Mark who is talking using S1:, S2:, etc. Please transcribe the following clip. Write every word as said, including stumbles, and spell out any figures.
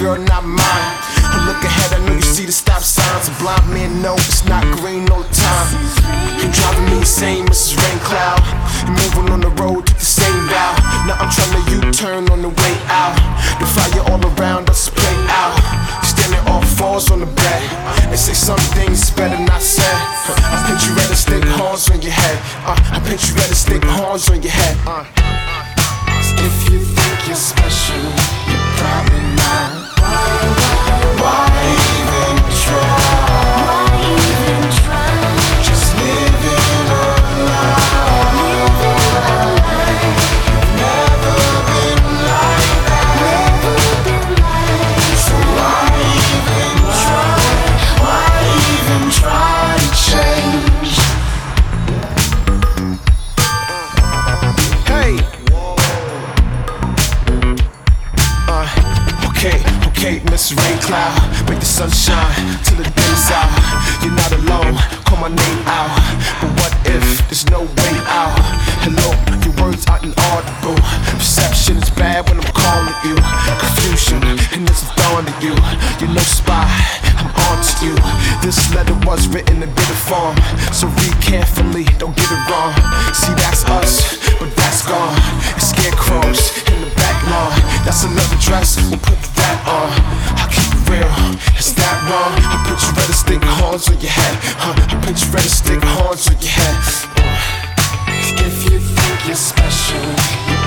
S1: girl, not mine. But look ahead, I know you see the stop signs. A blind man know it's not green all the time. You're driving me insane, Missus Rain Cloud. You're moving on the road to the same route. Now I'm trying to U-turn on the way out. The fire all around us play out. Standing off fours on the bed. They say some things better not said. I pinch you red and stick horns on your head. uh, I pinch you red and stick horns on your head. uh. If you think you're special, you're probably not. Why, why, why even try? Why even try? Just living a lie. Living a lie. Never been like that. Never been like that. So why even try? Why even try to change? Hey. Okay, okay, Miss Rain Cloud, make the sun shine till the day's out. You're not alone, call my name out. But what if there's no way out? Hello, your words are inaudible. Perception is bad when I'm calling you. Confusion, and there's a dawn to you. You're no spy, I'm on to you. This letter was written in bitter form, so read carefully, don't get it wrong. See, that's us, but that's gone. It's scarecrows in the back lawn. That's another dress, we'll put that on. I'll keep it real, is that wrong? I put you red and stick horns on your head. huh? I put you red and stick horns on your head. uh. If you think you're special, you're